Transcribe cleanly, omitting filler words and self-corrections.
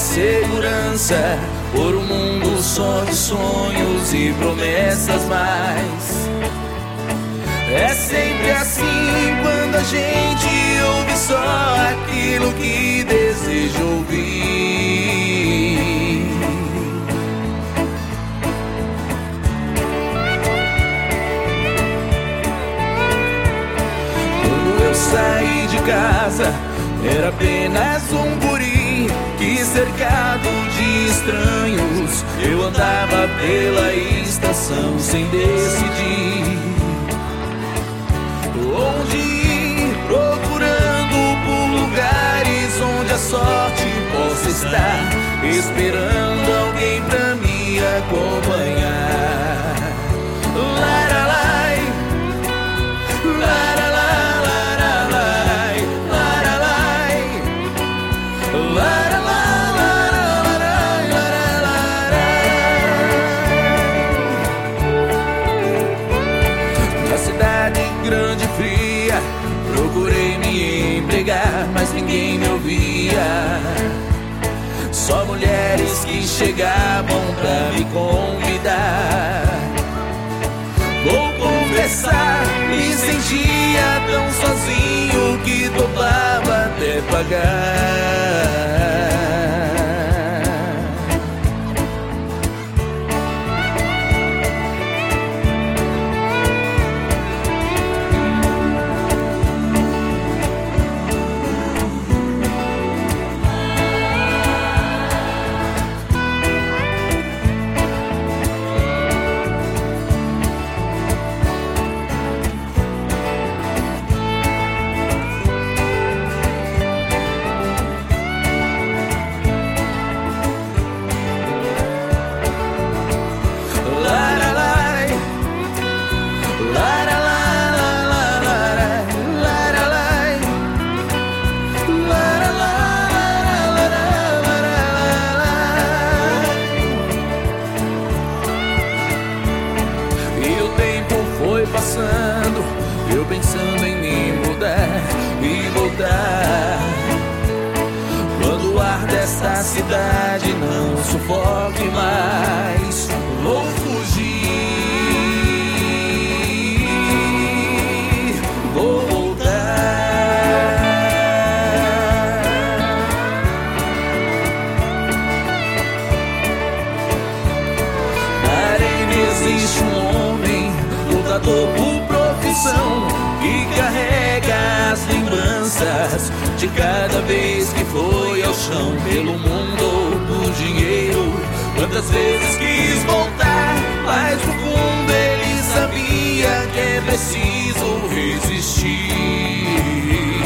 segurança por um mundo só de sonhos e promessas, mas é sempre assim quando a gente ouve só aquilo que deseja ouvir. Quando eu saí de casa, era apenas um guri que, cercado de estranhos, eu andava pela estação sem decidir onde ir, procurando por lugares onde a sorte possa estar, esperando alguém pra me acompanhar. Laralai, laralai, laralai, laralai. Na cidade grande e fria, procurei me empregar, mas ninguém me ouvia. Só mulheres que chegavam pra me convidar. Vou confessar, me sentia tão sozinho que topava até pagar. Passando, eu pensando em me mudar e voltar. Quando o ar desta cidade não sufoque mais, vou fugir, vou voltar. Na arena existe um homem lutador por profissão, que carrega as lembranças de cada vez que foi ao chão, pelo mundo do dinheiro. Quantas vezes quis voltar, mas no fundo ele sabia que é preciso resistir.